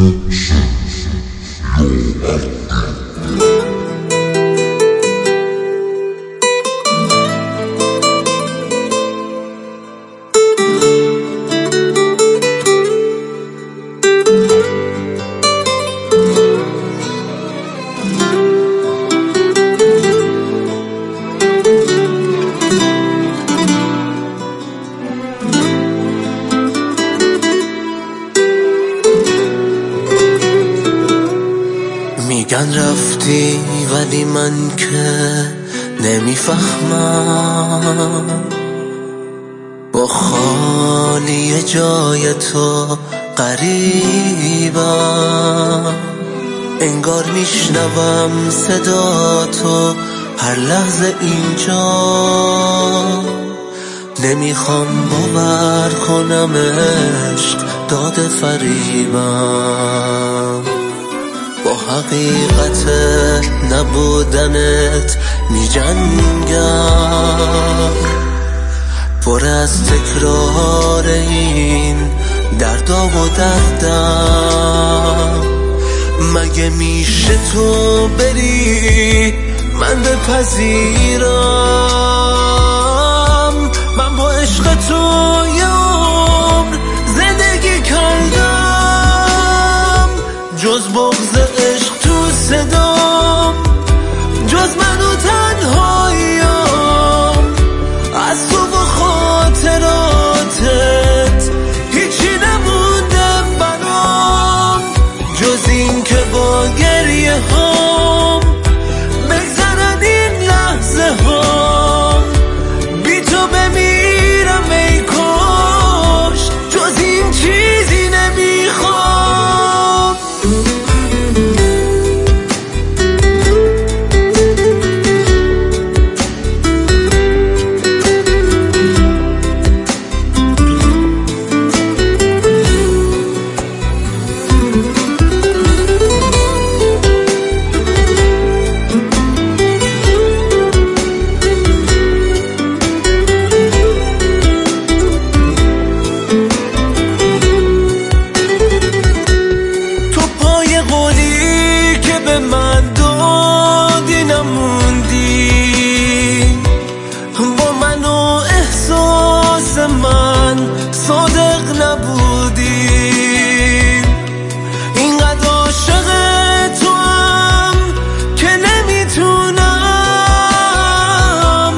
میگن رفتی ولی من که نمیفهمم، با خالی جای تو غریبم. انگار میشنوم صدا تو هر لحظه اینجا، نمیخوام باور کنم عشق داده فریبم. با حقیقت نبودنت میجنگم، پر از تکرار این دردا و دردم. مگه میشه تو بری من بپذیرم؟ من با عشق تو یه عمر زندگی کردم، جز بغض عشق تو صدام، جز من و تنهاییم. از تو و خاطراتت هیچی نمونده برام، جز این که با گریه هام بگذرن این لحظه هام. بی تو بمیرم ای کاش، جز این چیزی نمیخوام. صادق نبودی، اینقدر عاشق تو هم که نمیتونم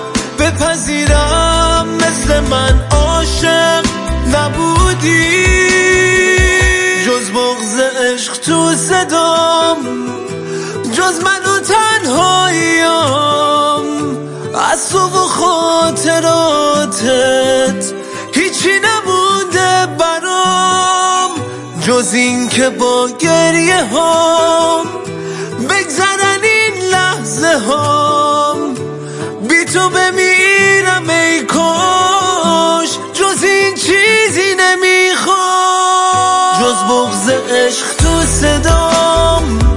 بپذیرم مثل من عاشق نبودی. جز بغض عشق تو صدام، جز من و تنهاییم. از تو و خاطراتت هیچی نمونده برام، جز این که با گریه هام بگذرن این لحظه هام. بی تو بمیرم ای کاش، جز این چیزی نمیخوام. جز بغض عشق تو صدام،